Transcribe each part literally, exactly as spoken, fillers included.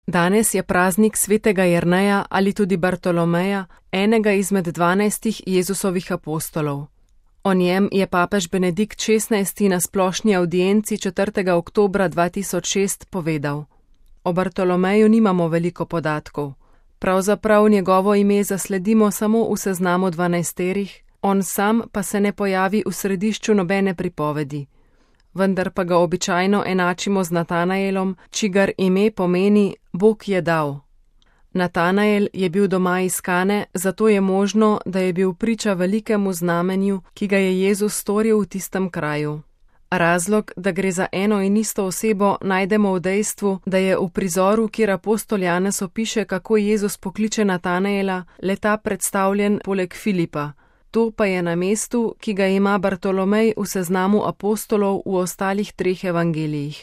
Danes je praznik svetega Jerneja ali tudi Bartolomeja, enega izmed dvanajstih Jezusovih apostolov. O njem je papež Benedikt šestnajsti na splošni avdienci četrtega oktobra dva tisoč šest povedal: O Bartolomeju nimamo veliko podatkov. Pravzaprav njegovo ime zasledimo samo v seznamu dvanajsterih, on sam pa se ne pojavi v središču nobene pripovedi. Vendar pa ga običajno enačimo z Natanaelom, čigar ime pomeni Bog je dal. Natanael je bil doma iz Kane, zato je možno, da je bil priča velikemu znamenju, ki ga je Jezus storil v tistem kraju. Razlog, da gre za eno in isto osebo, najdemo v dejstvu, da je v prizoru, kjer apostol Janez opiše, kako Jezus pokliče Natanaela, le-ta predstavljen poleg Filipa. To pa je na mestu, ki ga ima Bartolomej v seznamu apostolov v ostalih treh evangelijih.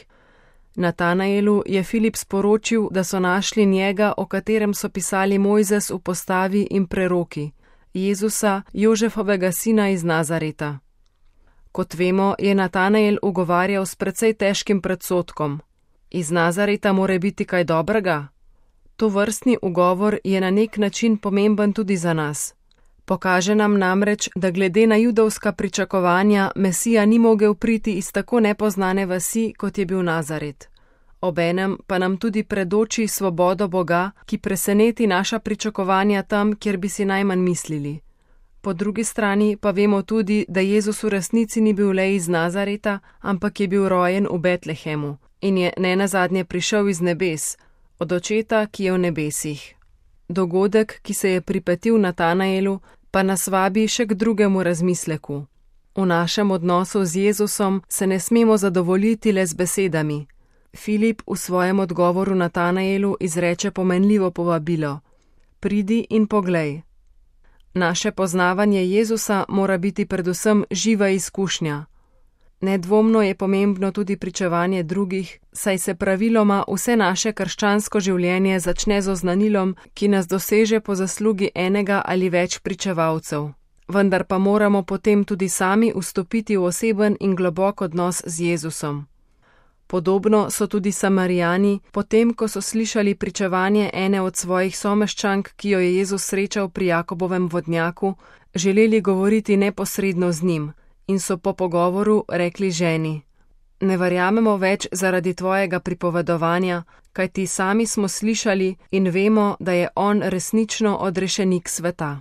Natanaelu je Filip sporočil, da so našli njega, o katerem so pisali Mojzes v postavi in preroki, Jezusa, Jožefovega sina iz Nazareta. Kot vemo, je Natanael ugovarjal s precej težkim predsodkom. Iz Nazareta more biti kaj dobrega? Tovrstni ugovor je na nek način pomemben tudi za nas. Pokaže nam namreč, da glede na judovska pričakovanja Mesija ni mogel priti iz tako nepoznane vasi, kot je bil Nazaret. Obenem pa nam tudi predoči svobodo Boga, ki preseneti naša pričakovanja tam, kjer bi si najmanj mislili. Po drugi strani pa vemo tudi, da Jezus v resnici ni bil le iz Nazareta, ampak je bil rojen v Betlehemu in je nenazadnje prišel iz nebes, od očeta, ki je v nebesih. Dogodek, ki se je pripetil Natanaelu, pa nas vabi še k drugemu razmisleku. V našem odnosu z Jezusom se ne smemo zadovoljiti le z besedami. Filip v svojem odgovoru Natanaelu izreče pomenljivo povabilo: Pridi in poglej. Naše poznavanje Jezusa mora biti predvsem živa izkušnja. Nedvomno je pomembno tudi pričevanje drugih, saj se praviloma vse naše krščansko življenje začne z oznanilom, ki nas doseže po zaslugi enega ali več pričevalcev. Vendar pa moramo potem tudi sami vstopiti v oseben in globok odnos z Jezusom. Podobno so tudi Samarijani, potem ko so slišali pričevanje ene od svojih someščank, ki jo je Jezus srečal pri Jakobovem vodnjaku, želeli govoriti neposredno z njim. In so po pogovoru rekli ženi: Ne verjamemo več zaradi tvojega pripovedovanja, kajti sami smo slišali in vemo, da je on resnično odrešenik sveta.